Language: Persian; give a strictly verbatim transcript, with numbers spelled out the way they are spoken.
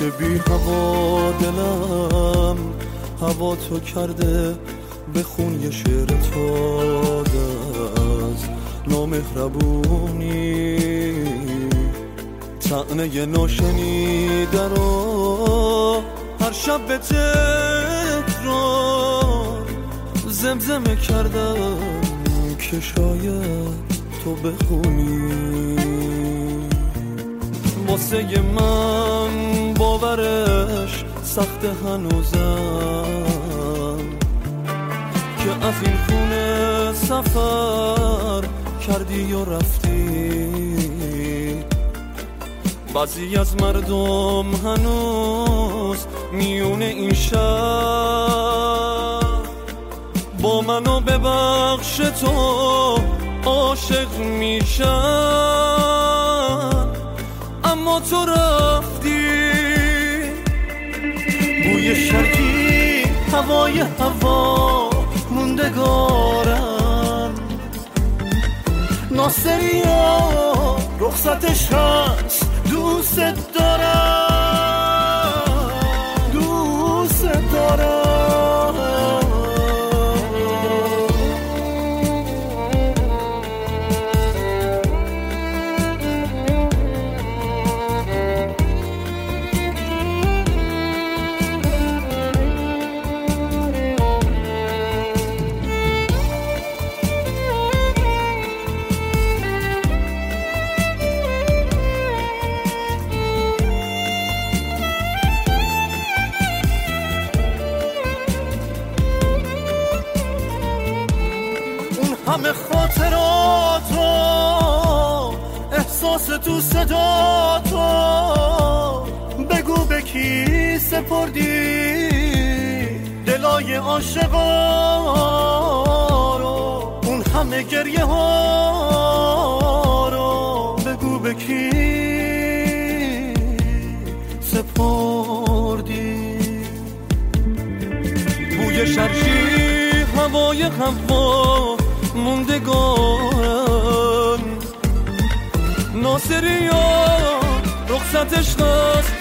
که بی هوا دلم هوا تو کرده، بخون یه شعر تازه از نامهربونی، طعنه یه ناشنیده رو هر شب به تکرار زمزمه کردم که شاید تو بخونی. واسه من باورش سخت هنوزم که از این خونه سفر کردی و رفتی. بعضی از مردم هنوز میونه این شهر با منو ببخش تو عاشق میشن، اما تو رفتی. بوی شرقی هوای هوا موندگارم، ناصریا رخصتش هست، دوست دارم دوست دارم. همه خاطراتو احساس تو صدا تو، بگو به کی سپردی دلای عاشقا رو، اون همه گریه ها رو بگو به کی سپردی. بوی شرجی هوای هوا موندگارن، ناصریا رخصتش دست،